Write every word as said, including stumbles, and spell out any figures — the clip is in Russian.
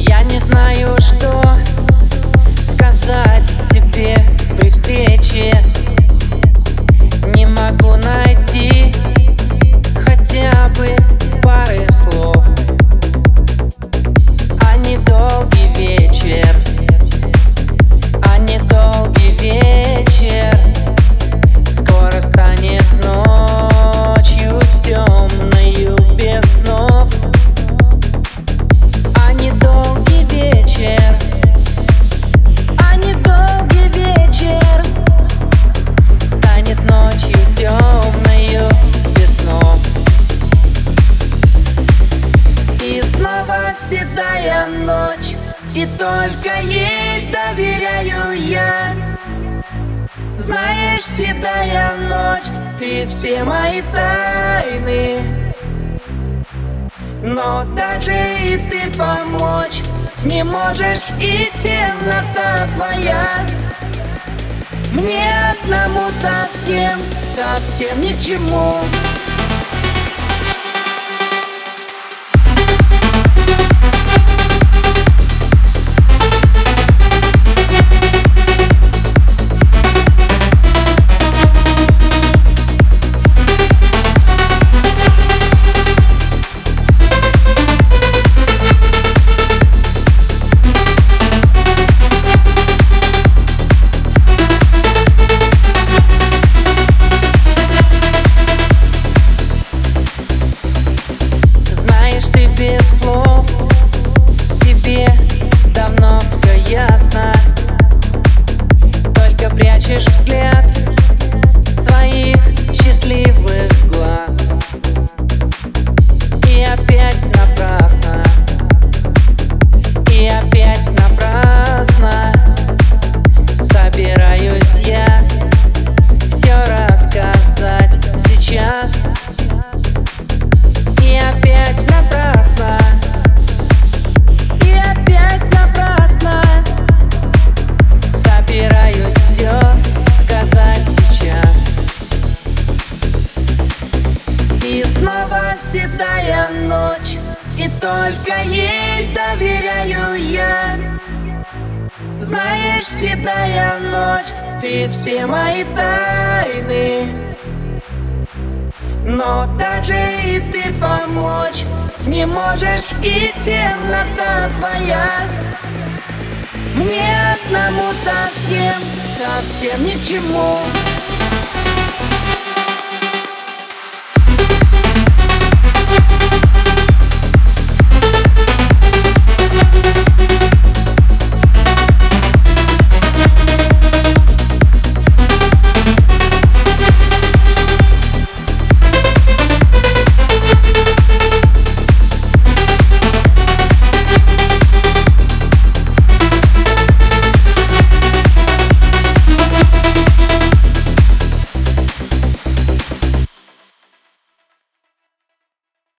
Я не знаю, что сказать тебе при встрече. Не могу найти хотя бы пары слов. А недолгий вечер, а недолгий вечер скоро станет ночью темною без снов. А недолгий вечер, а недолгий вечер станет ночью темною без снов. И снова седая ночь, и только ей доверяю я. Знаешь, седая ночь, ты все мои тайны. Но даже и ты помочь не можешь, и темнота твоя мне одному совсем, совсем ни к чему. Без слов тебе давно все ясно. Только прячешь взгляд своих счастливых глаз. И опять напрасно, и опять напрасно собираюсь я все рассказать сейчас. И опять напрасно, и опять напрасно собираюсь все сказать сейчас. И снова седая ночь, и только ей доверяю я. Знаешь, седая ночь, ты все мои тайны. Но даже и ты помочь не можешь, и темнота твоя мне одному совсем, совсем ни к чему.